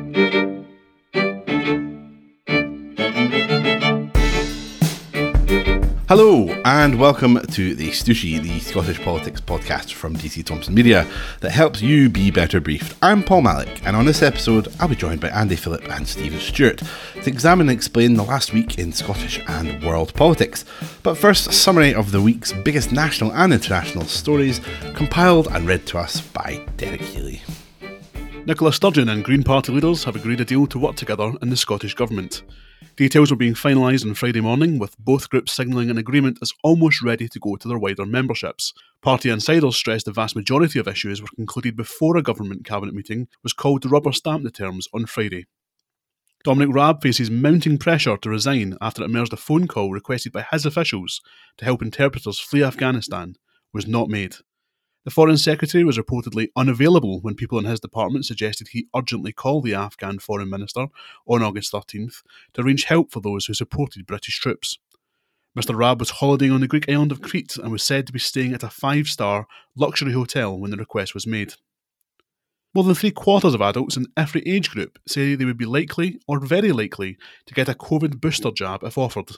Hello and welcome to the Stooshy, the Scottish politics podcast from DC Thomson Media that helps you be better briefed. I'm Paul Mallick, and on this episode I'll be joined by Andy Phillip and Stephen Stewart to examine and explain the last week in Scottish and world politics. But first, a summary of the week's biggest national and international stories, compiled and read to us by Derek Healy. Nicola Sturgeon and Green Party leaders have agreed a deal to work together in the Scottish Government. Details were being finalised on Friday morning, with both groups signalling an agreement is almost ready to go to their wider memberships. Party insiders stressed the vast majority of issues were concluded before a government cabinet meeting was called to rubber stamp the terms on Friday. Dominic Raab faces mounting pressure to resign after it emerged a phone call requested by his officials to help interpreters flee Afghanistan was not made. The Foreign Secretary was reportedly unavailable when people in his department suggested he urgently call the Afghan Foreign Minister on August 13th to arrange help for those who supported British troops. Mr Raab was holidaying on the Greek island of Crete and was said to be staying at a 5-star luxury hotel when the request was made. More than 3/4 of adults in every age group say they would be likely or very likely to get a COVID booster jab if offered.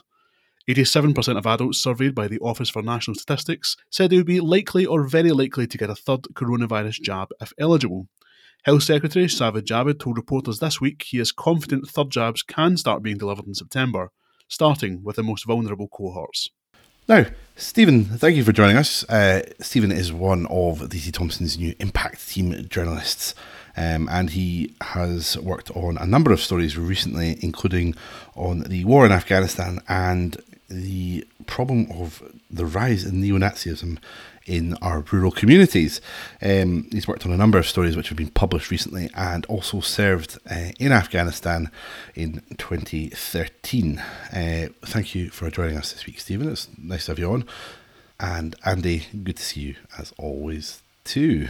87% of adults surveyed by the Office for National Statistics said they would be likely or very likely to get a third coronavirus jab if eligible. Health Secretary Sajid Javid told reporters this week he is confident third jabs can start being delivered in September, starting with the most vulnerable cohorts. Now, Stephen, thank you for joining us. Stephen is one of DC Thomson's new Impact Team journalists, and he has worked on a number of stories recently, including on the war in Afghanistan and the problem of the rise in neo-Nazism in our rural communities. He's worked on a number of stories which have been published recently and also served in Afghanistan in 2013. Thank you for joining us this week, Stephen. It's nice to have you on. And Andy, good to see you as always too.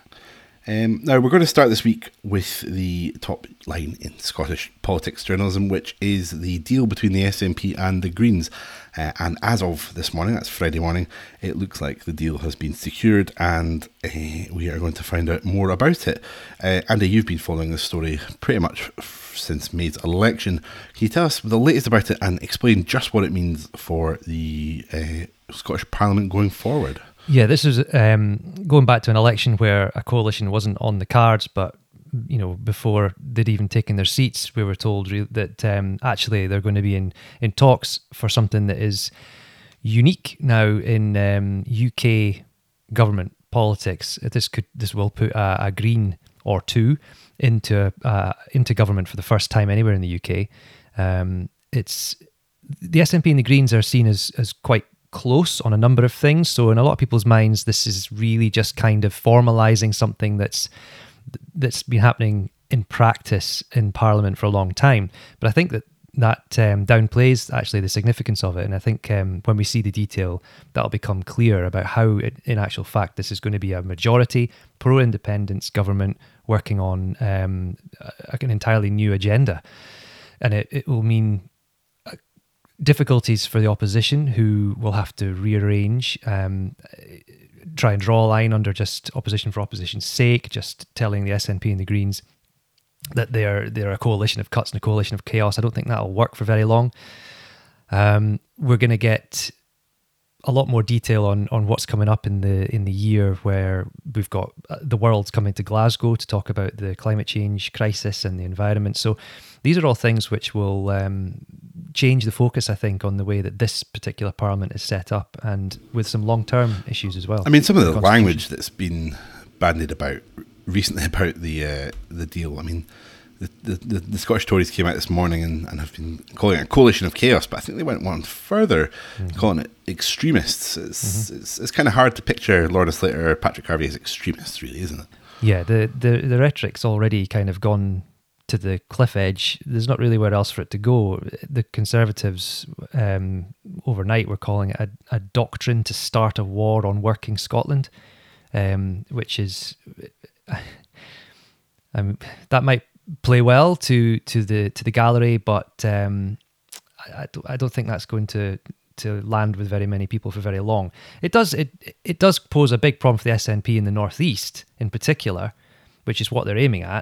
Now, we're going to start this week with the top line in Scottish politics journalism, which is the deal between the SNP and the Greens. And as of this morning, that's Friday morning, it looks like the deal has been secured, and we are going to find out more about it. Andy, you've been following this story pretty much since May's election. Can you tell us the latest about it and explain just what it means for the Scottish Parliament going forward? Yeah, this is going back to an election where a coalition wasn't on the cards, but before they'd even taken their seats, we were told that actually they're going to be in talks for something that is unique now in UK government politics. This will put a Green or two into government for the first time anywhere in the UK. It's the SNP and the Greens are seen as quite close on a number of things. So in a lot of people's minds, this is really just kind of formalising something that's been happening in practice in Parliament for a long time. But I think that downplays actually the significance of it. And I think when we see the detail, that'll become clear about how, in actual fact, this is going to be a majority pro-independence government working on an entirely new agenda. And it will mean difficulties for the opposition, who will have to rearrange, try and draw a line under just opposition for opposition's sake, just telling the SNP and the Greens that they're a coalition of cuts and a coalition of chaos. I don't think that'll work for very long. We're going to get a lot more detail on what's coming up in the year, where we've got the world's coming to Glasgow to talk about the climate change crisis and the environment. So these are all things which will change the focus, I think, on the way that this particular parliament is set up, and with some long-term issues as well. I mean, some of the language that's been bandied about recently about the deal. I mean, the Scottish Tories came out this morning and have been calling it a coalition of chaos, but I think they went one further, calling it extremists. It's kind of hard to picture Lorna Slater or Patrick Harvie as extremists, really, isn't it? Yeah, the rhetoric's already kind of gone to the cliff edge. There's not really where else for it to go. The Conservatives overnight were calling it a doctrine to start a war on working Scotland, which is that might play well to the gallery, but I don't think that's going to land with very many people for very long. It does pose a big problem for the SNP in the North East in particular, which is what they're aiming at.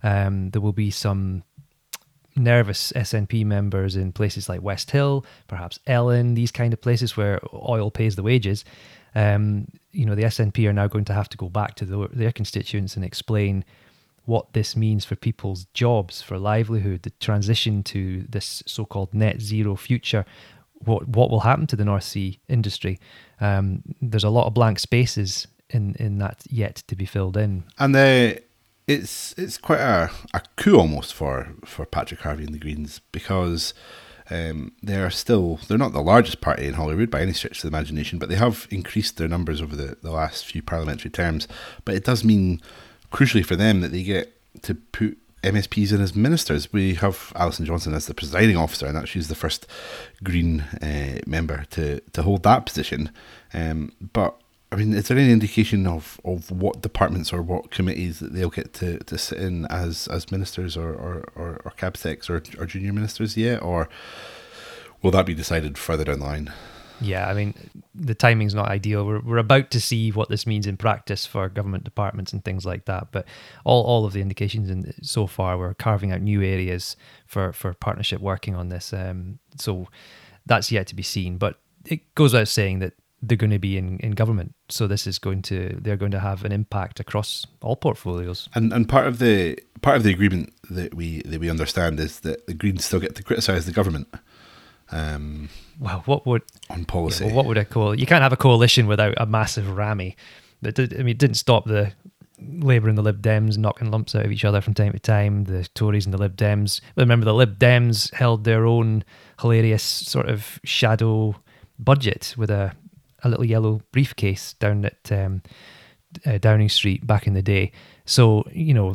There will be some nervous SNP members in places like West Hill, perhaps Ellen, these kind of places where oil pays the wages. The SNP are now going to have to go back to their constituents and explain what this means for people's jobs, for livelihood, the transition to this so-called net zero future. What will happen to the North Sea industry? There's a lot of blank spaces in that yet to be filled in. And it's quite a coup almost for Patrick Harvie and the Greens, because they're not the largest party in Holyrood by any stretch of the imagination, but they have increased their numbers over the last few parliamentary terms. But it does mean, crucially for them, that they get to put MSPs in as ministers. We have Alison Johnson as the presiding officer, and she's the first Green member to hold that position. But I mean, is there any indication of what departments or what committees that they'll get to sit in as ministers or cabsecs or junior ministers yet, or will that be decided further down the line? Yeah, I mean, the timing's not ideal. We're about to see what this means in practice for government departments and things like that. But all of the indications so far, we're carving out new areas for partnership working on this. So that's yet to be seen. But it goes without saying that they're going to be in government. So they're going to have an impact across all portfolios. And part of the agreement that we understand is that the Greens still get to criticise the government. Well, what would on policy? Yeah, well, what would I call? You can't have a coalition without a massive rammy. It didn't stop the Labour and the Lib Dems knocking lumps out of each other from time to time. The Tories and the Lib Dems. Remember, the Lib Dems held their own hilarious sort of shadow budget with a little yellow briefcase down at Downing Street back in the day. So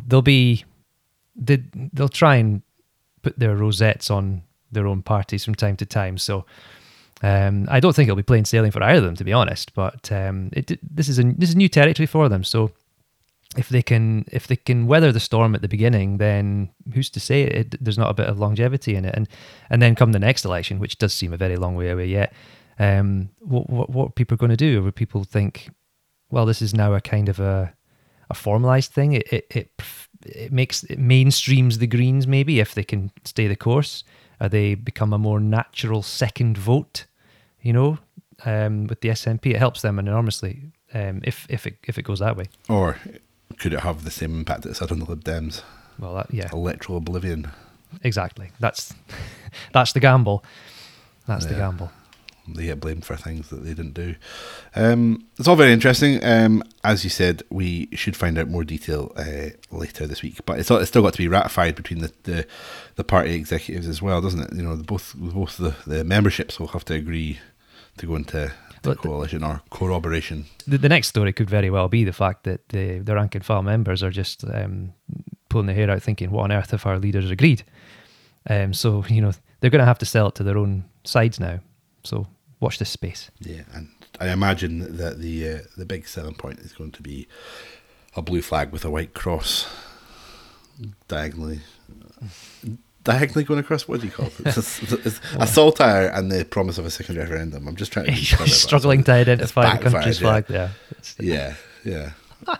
they'll try and put their rosettes on their own parties from time to time. So I don't think it'll be plain sailing for either of them, to be honest. But this is new territory for them. So if they can weather the storm at the beginning, then who's to say there's not a bit of longevity in it? And then come the next election, which does seem a very long way away yet. What people are going to do? Will people think, well, this is now a kind of a formalized thing? It mainstreams the Greens, maybe, if they can stay the course. They become a more natural second vote, with the SNP. It helps them enormously if it goes that way. Or could it have the same impact that it's had on the Lib Dems? Well, yeah, electoral oblivion. Exactly. That's the gamble. That's the gamble. They get blamed for things that they didn't do. It's all very interesting. As you said, we should find out more detail later this week. But it's still got to be ratified between the party executives as well, doesn't it? Both the memberships will have to agree to go into coalition or corroboration. The next story could very well be the fact that the rank and file members are just pulling their hair out thinking, what on earth have our leaders agreed? So they're going to have to sell it to their own sides now. So watch this space. Yeah, and I imagine that the big selling point is going to be a blue flag with a white cross diagonally going across. What do you call it? It's a saltire and the promise of a second referendum. I'm just trying to be struggling to identify the country's flag there. Yeah. Yeah.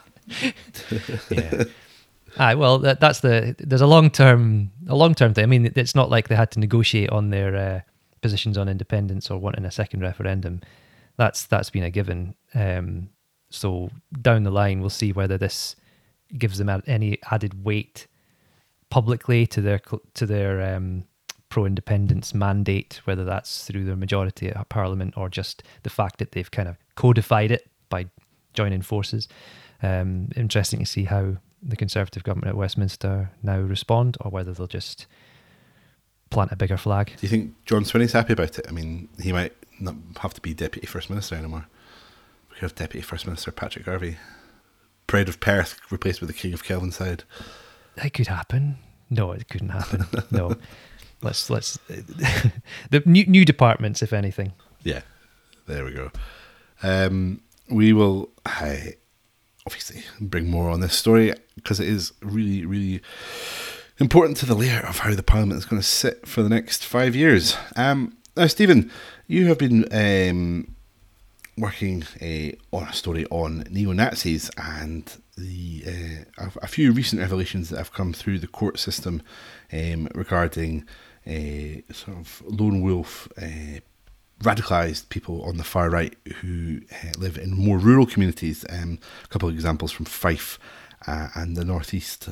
Well, there's a long term thing. I mean, it's not like they had to negotiate on their positions on independence or wanting a second referendum. That's been a given. So down the line, we'll see whether this gives them any added weight publicly to their pro-independence mandate, whether that's through their majority at Parliament or just the fact that they've kind of codified it by joining forces. Interesting to see how the Conservative government at Westminster now respond, or whether they'll just plant a bigger flag. Do you think John Swinney's happy about it? I mean, he might not have to be Deputy First Minister anymore. We could have Deputy First Minister Patrick Harvie. Pride of Perth replaced with the King of Kelvinside. That could happen. No, it couldn't happen. No. Let's the new departments, if anything. Yeah, there we go. We will obviously bring more on this story because it is really, really important to the layout of how the Parliament is going to sit for the next 5 years. Now, Stephen, you have been working on a story on neo-Nazis and a few recent revelations that have come through the court system regarding sort of lone wolf radicalised people on the far right who live in more rural communities. A couple of examples from Fife and the northeast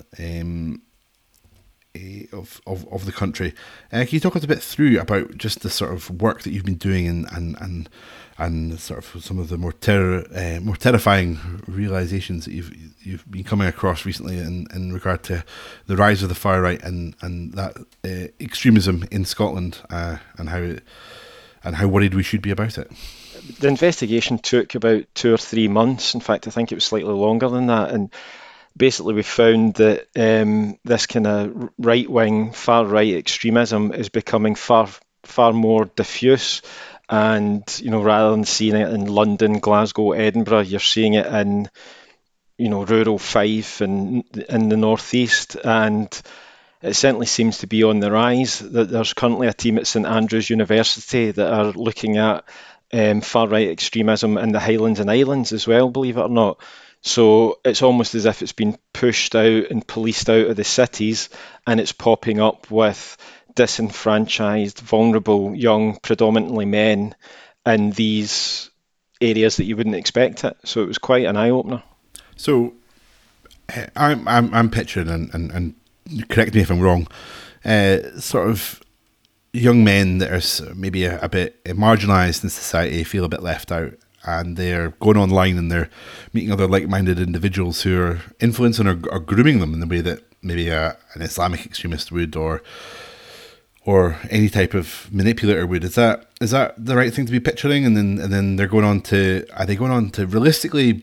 of the country. Can you talk us a bit through about just the sort of work that you've been doing and sort of some of the more terrifying realizations that you've been coming across recently in regard to the rise of the far right and that extremism in Scotland and how worried we should be about it? The investigation took about 2 or 3 months. In fact, I think it was slightly longer than that. And basically, we found that this kind of right-wing, far-right extremism is becoming far more diffuse. And, rather than seeing it in London, Glasgow, Edinburgh, you're seeing it in, rural Fife and in the northeast. And it certainly seems to be on the rise. There's currently a team at St Andrews University that are looking at far-right extremism in the Highlands and Islands as well, believe it or not. So it's almost as if it's been pushed out and policed out of the cities, and it's popping up with disenfranchised, vulnerable, young, predominantly men in these areas that you wouldn't expect it. So it was quite an eye-opener. So I'm picturing, and correct me if I'm wrong, sort of young men that are maybe a bit marginalised in society, feel a bit left out, and they're going online and they're meeting other like-minded individuals who are influencing or grooming them in the way that maybe an Islamic extremist would, or any type of manipulator would. Is that the right thing to be picturing? And then they're going on to realistically,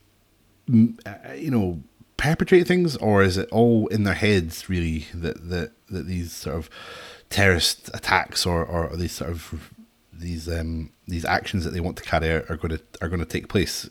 perpetrate things, or is it all in their heads really that these sort of terrorist attacks or these sort of these actions that they want to carry out are going to take place?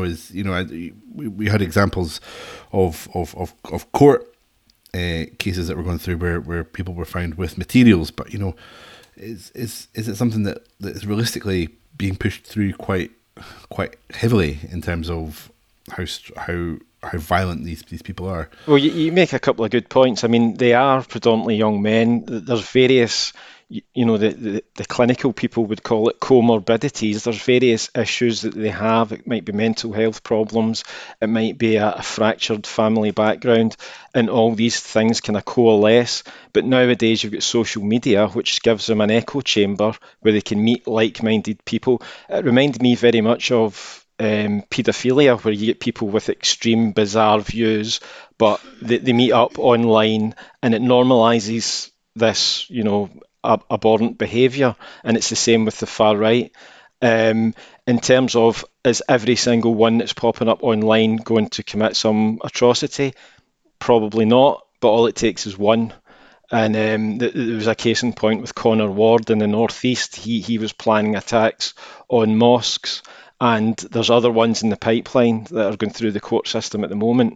We had examples of court cases that were going through where people were found with materials, but is it something that is realistically being pushed through quite heavily in terms of how violent these people are? Well, you make a couple of good points. I mean, they are predominantly young men. There's various, the clinical people would call it comorbidities. There's various issues that they have. It might be mental health problems. It might be a fractured family background, and all these things kind of coalesce. But nowadays you've got social media, which gives them an echo chamber where they can meet like-minded people. It reminded me very much of paedophilia, where you get people with extreme, bizarre views, but they meet up online, and it normalizes this, abhorrent behaviour. And it's the same with the far right. In terms of, is every single one that's popping up online going to commit some atrocity? Probably not, but all it takes is one. And there was a case in point with Connor Ward in the northeast. He was planning attacks on mosques, and there's other ones in the pipeline that are going through the court system at the moment.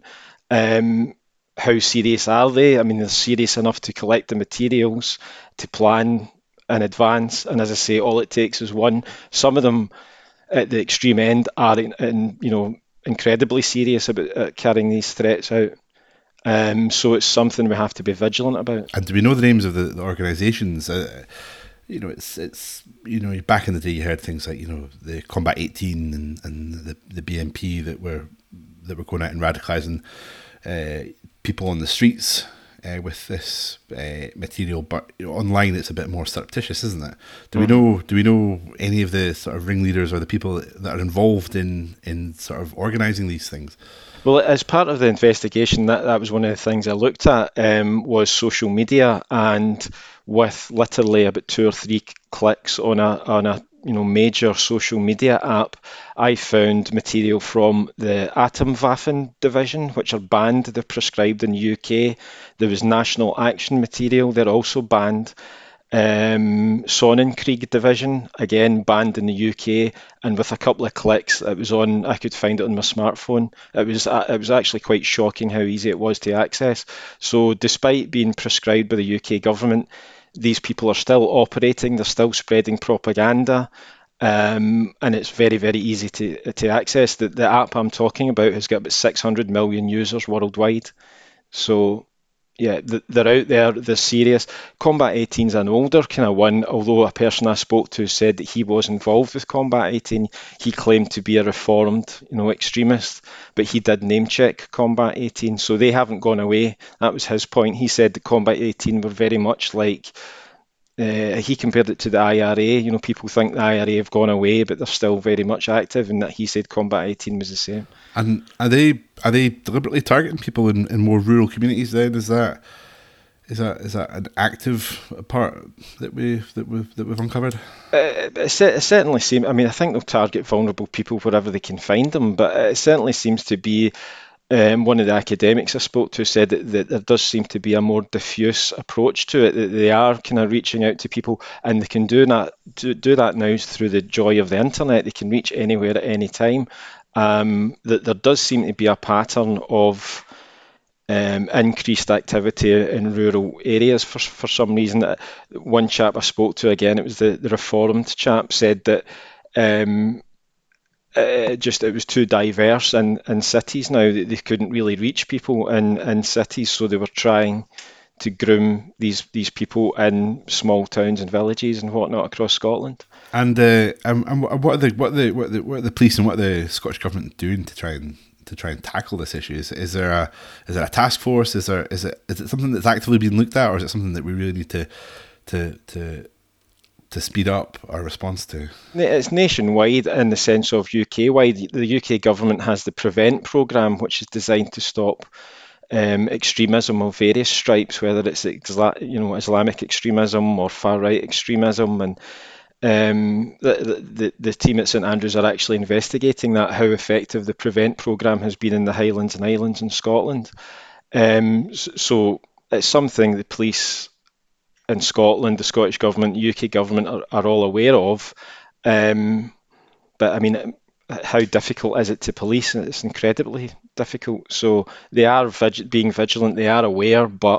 How serious are they? I mean, they're serious enough to collect the materials, to plan in advance. And as I say, all it takes is one. Some of them at the extreme end are incredibly serious about carrying these threats out. So it's something we have to be vigilant about. And do we know the names of the organisations? It's back in the day you heard things like the Combat 18 and the BNP that were going out and radicalising people on the streets with this material, but online it's a bit more surreptitious, isn't it? Do we know any of the sort of ringleaders or the people that are involved in sort of organising these things? Well, as part of the investigation, that was one of the things I looked at, was social media, and with literally about 2 or 3 clicks on a major social media app, I found material from the Atomwaffen division, which are banned. They're prescribed in the UK. There was National Action material. They're also banned. Sonnenkrieg division, again banned in the UK, and with a couple of clicks I could find it on my smartphone. It was actually quite shocking how easy it was to access. So despite being prescribed by the UK government, these people are still operating, they're still spreading propaganda, and it's very, very easy to access. The app I'm talking about has got about 600 million users worldwide. So yeah, they're out there, they're serious. Combat 18 is an older kind of one, although a person I spoke to said that he was involved with Combat 18. He claimed to be a reformed, extremist, but he did name check Combat 18, so they haven't gone away. That was his point. He said that Combat 18 were very much like, he compared it to the IRA. People think the IRA have gone away, but they're still very much active, and that he said Combat 18 was the same. And are they deliberately targeting people in more rural communities? Then is that an active part that we've uncovered? It certainly seems. I mean, I think they'll target vulnerable people wherever they can find them, but it certainly seems to be. One of the academics I spoke to said that there does seem to be a more diffuse approach to it. That they are kind of reaching out to people, and they can do that now through the joy of the internet. They can reach anywhere at any time. That there does seem to be a pattern of increased activity in rural areas for some reason. One chap I spoke to, again, it was the reformed chap, said that it was too diverse in cities now, that they couldn't really reach people in cities, so they were trying to groom these people in small towns and villages and whatnot across Scotland. And what are the police and what are the Scottish Government doing to try and tackle this issue? Is there a task force? Is it something that's actively being looked at, or is it something that we really need to speed up our response to? It's nationwide in the sense of UK-wide. The UK government has the PREVENT programme, which is designed to stop extremism of various stripes, whether it's Islamic extremism or far-right extremism, and the team at St Andrews are actually investigating that, how effective the PREVENT programme has been in the Highlands and Islands in Scotland. So it's something the police in Scotland, the Scottish Government, the UK Government are all aware of. But I mean, how difficult is it to police? It's incredibly difficult. So they are being vigilant, they are aware, but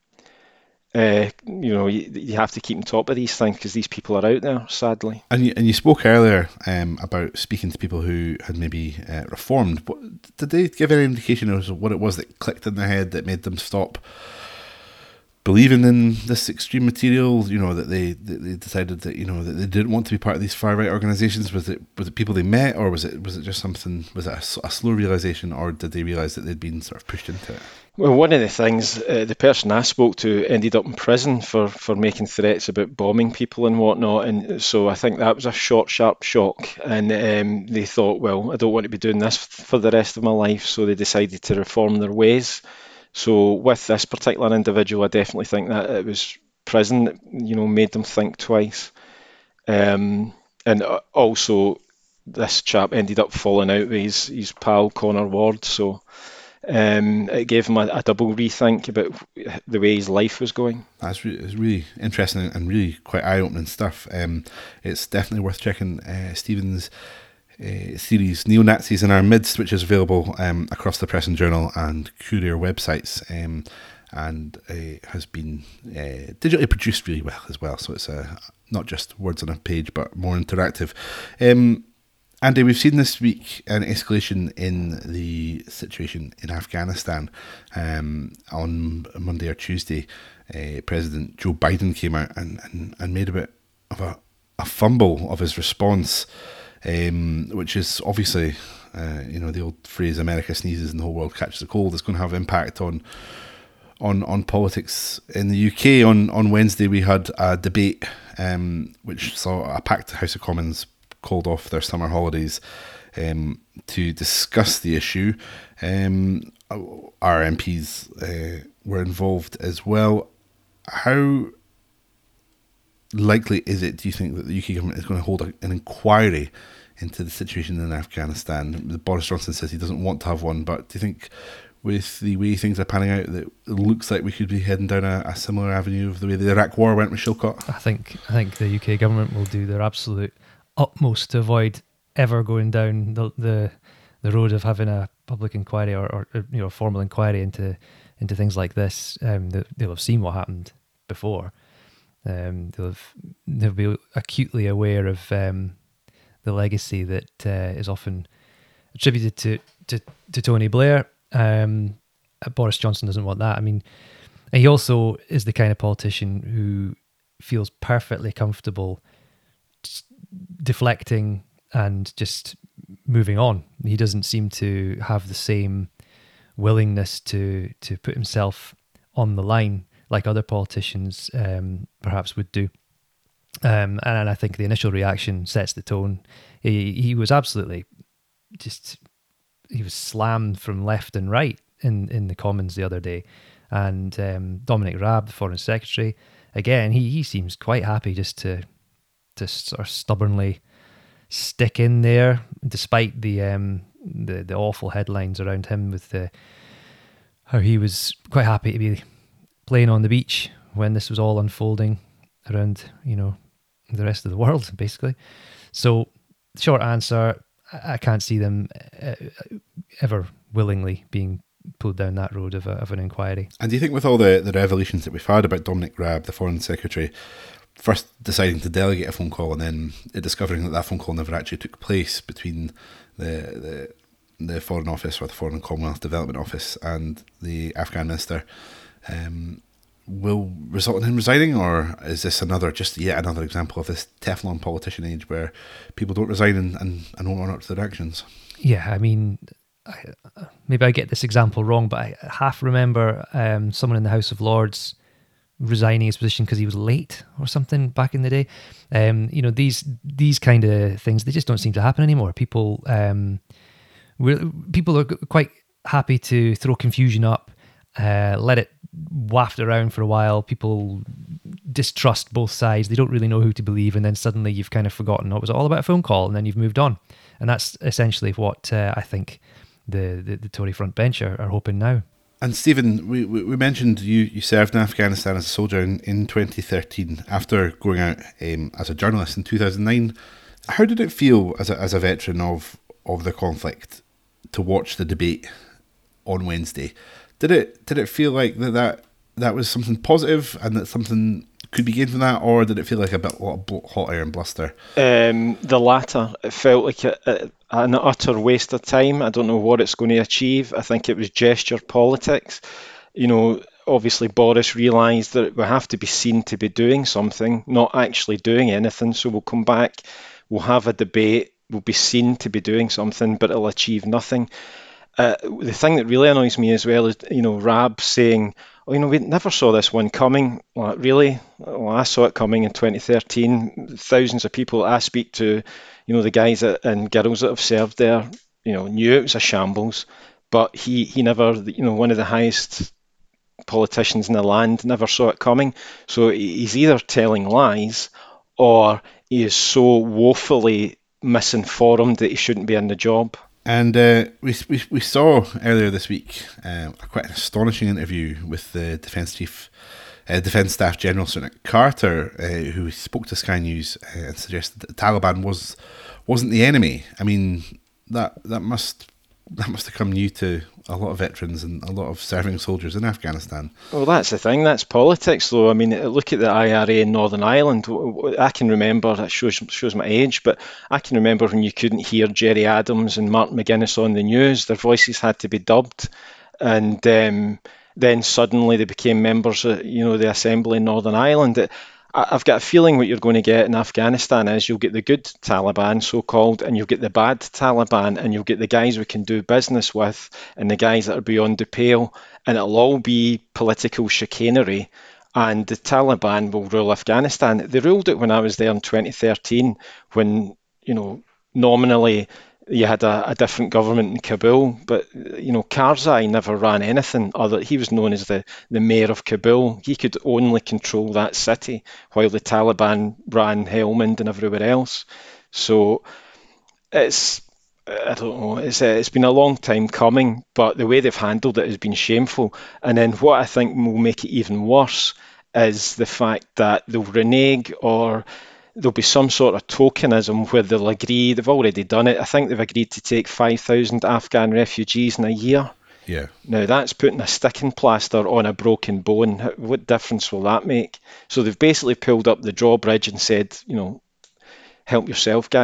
you have to keep on top of these things because these people are out there, sadly. And you spoke earlier about speaking to people who had maybe reformed. Did they give any indication of what it was that clicked in their head that made them stop believing in this extreme material? That they decided that that they didn't want to be part of these far right organisations. Was it people they met, or was it just something? Was it a slow realisation, or did they realise that they'd been sort of pushed into it? Well, one of the things, the person I spoke to ended up in prison for making threats about bombing people and whatnot, and so I think that was a short, sharp shock, and they thought, well, I don't want to be doing this for the rest of my life, so they decided to reform their ways. So with this particular individual, I definitely think that it was prison that made them think twice, and also this chap ended up falling out with his pal Connor Ward, so it gave him a double rethink about the way his life was going. It's really interesting and really quite eye-opening stuff. It's definitely worth checking Stephen's series Neo-Nazis in Our Midst, which is available across the Press and Journal and Courier websites, and has been digitally produced really well as well, so it's not just words on a page but more interactive. Andy, we've seen this week an escalation in the situation in Afghanistan. On Monday or Tuesday, President Joe Biden came out and made a bit of a fumble of his response, which is obviously, the old phrase, America sneezes and the whole world catches a cold. It's going to have impact on politics in the UK. On Wednesday, we had a debate which saw a packed House of Commons called off their summer holidays to discuss the issue. Our MPs were involved as well. How likely is it, do you think, that the UK government is going to hold an inquiry into the situation in Afghanistan? Boris Johnson says he doesn't want to have one, but do you think with the way things are panning out that it looks like we could be heading down a similar avenue of the way the Iraq war went with Shilkot? I think the UK government will do their absolute utmost to avoid ever going down the road of having a public inquiry or formal inquiry into things like this. They'll have seen what happened before. They'll be acutely aware of the legacy that is often attributed to Tony Blair. Boris Johnson doesn't want that. I mean, he also is the kind of politician who feels perfectly comfortable deflecting and just moving on. He doesn't seem to have the same willingness to put himself on the line like other politicians perhaps would do. And I think the initial reaction sets the tone. He was absolutely he was slammed from left and right in the Commons the other day. And Dominic Raab, the Foreign Secretary, again, he seems quite happy just to sort of stubbornly stick in there, despite the awful headlines around him with how he was quite happy to be playing on the beach when this was all unfolding around, the rest of the world, basically. So, short answer, I can't see them ever willingly being pulled down that road of an inquiry. And do you think with all the revelations that we've had about Dominic Raab, the Foreign Secretary, first deciding to delegate a phone call and then discovering that phone call never actually took place between the Foreign Office or the Foreign and Commonwealth Development Office and the Afghan minister, will result in him resigning? Or is this yet another example of this Teflon politician age where people don't resign and own up to their actions? Yeah, I mean, maybe I get this example wrong, but I half remember someone in the House of Lords resigning his position because he was late or something back in the day. These kind of things, they just don't seem to happen anymore. People are quite happy to throw confusion up, let it waft around for a while. People distrust both sides. They don't really know who to believe, and then suddenly you've kind of forgotten it was all about a phone call, and then you've moved on. And that's essentially what I think the Tory frontbench are hoping now. And Stephen, we mentioned you served in Afghanistan as a soldier in 2013 after going out as a journalist in 2009. How did it feel as a veteran of the conflict to watch the debate on Wednesday? Did it feel like that was something positive and that something could be gained from that, or did it feel like a lot of hot air and bluster? The latter. It felt like an utter waste of time. I don't know what it's going to achieve. I think it was gesture politics. Obviously Boris realised that we have to be seen to be doing something, not actually doing anything. So we'll come back, we'll have a debate, we'll be seen to be doing something, but it'll achieve nothing. The thing that really annoys me as well is, Raab saying, we never saw this one coming. Like, really? Well, I saw it coming in 2013. Thousands of people I speak to, the guys and girls that have served there, knew it was a shambles. But he never, one of the highest politicians in the land, never saw it coming. So he's either telling lies or he is so woefully misinformed that he shouldn't be in the job. And we saw earlier this week quite an astonishing interview with the Defence Staff General Sir Nick Carter, who spoke to Sky News and suggested that the Taliban wasn't the enemy. I mean, that must have come new to a lot of veterans and a lot of serving soldiers in Afghanistan. Well, that's the thing. That's politics, though. I mean, look at the IRA in Northern Ireland. I can remember, that shows my age, but I can remember when you couldn't hear Gerry Adams and Mark McGuinness on the news. Their voices had to be dubbed. And then suddenly they became members of, the Assembly in Northern Ireland. I've got a feeling what you're going to get in Afghanistan is you'll get the good Taliban, so-called, and you'll get the bad Taliban, and you'll get the guys we can do business with and the guys that are beyond the pale, and it'll all be political chicanery, and the Taliban will rule Afghanistan. They ruled it when I was there in 2013, when, nominally you had a different government in Kabul, but Karzai never ran anything other. He was known as the mayor of Kabul. He could only control that city, while the Taliban ran Helmand and everywhere else. So I don't know. It's been a long time coming, but the way they've handled it has been shameful. And then what I think will make it even worse is the fact that they'll renege, or there'll be some sort of tokenism where they'll agree. They've already done it. I think they've agreed to take 5,000 Afghan refugees in a year. Yeah. Now that's putting a sticking plaster on a broken bone. What difference will that make? So they've basically pulled up the drawbridge and said, help yourself, guys.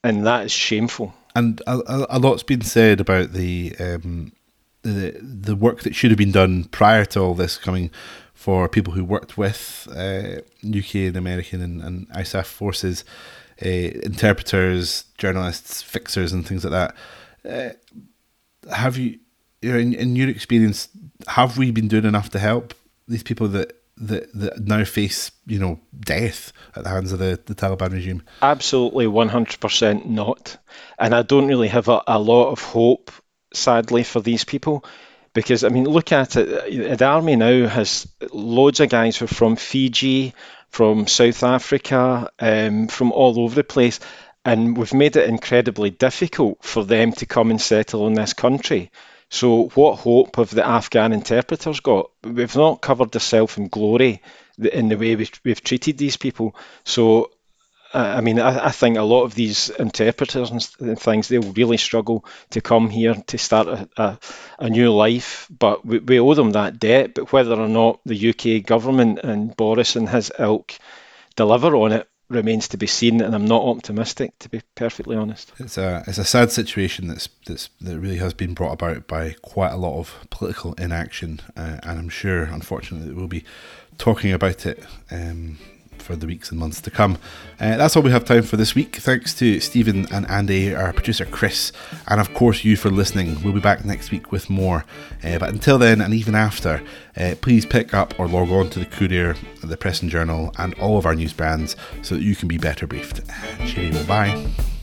and that is shameful. And a lot's been said about the work that should have been done prior to all this coming for people who worked with UK and American and ISAF forces, interpreters, journalists, fixers, and things like that. Have you, in your experience, have we been doing enough to help these people that now face, death at the hands of the Taliban regime? Absolutely, 100% not. And I don't really have a lot of hope, sadly, for these people. Because, look at it. The army now has loads of guys who are from Fiji, from South Africa, from all over the place. And we've made it incredibly difficult for them to come and settle in this country. So what hope have the Afghan interpreters got? We've not covered ourselves in glory in the way we've treated these people. So, I think a lot of these interpreters and things, they'll really struggle to come here to start a new life. But we owe them that debt. But whether or not the UK government and Boris and his ilk deliver on it remains to be seen, and I'm not optimistic, to be perfectly honest. It's a sad situation that really has been brought about by quite a lot of political inaction, and I'm sure, unfortunately, we'll be talking about it for the weeks and months to come. That's all we have time for this week. Thanks to Stephen and Andy, our producer Chris, and of course you for listening. We'll be back next week with more. But until then, and even after, please pick up or log on to the Courier, the Press and Journal, and all of our news brands so that you can be better briefed. Cheerio, bye.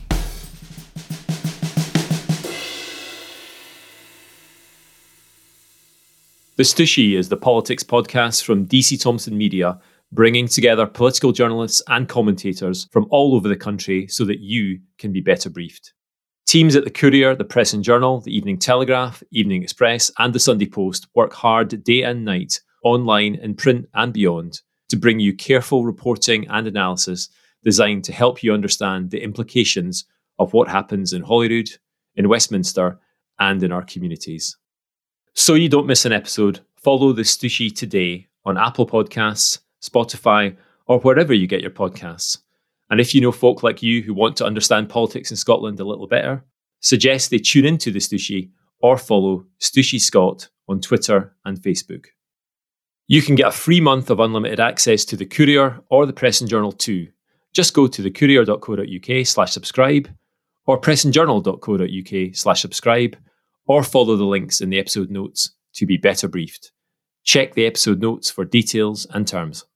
The Stooshy is the politics podcast from DC Thomson Media, bringing together political journalists and commentators from all over the country so that you can be better briefed. Teams at the Courier, the Press and Journal, the Evening Telegraph, Evening Express and the Sunday Post work hard day and night, online, in print and beyond, to bring you careful reporting and analysis designed to help you understand the implications of what happens in Holyrood, in Westminster and in our communities. So you don't miss an episode, follow the Stooshy today on Apple Podcasts, Spotify, or wherever you get your podcasts. And if you know folk like you who want to understand politics in Scotland a little better, suggest they tune into the Stooshy or follow Stooshy Scott on Twitter and Facebook. You can get a free month of unlimited access to the Courier or the Press and Journal too. Just go to thecourier.co.uk/subscribe or pressandjournal.co.uk/subscribe or follow the links in the episode notes to be better briefed. Check the episode notes for details and terms.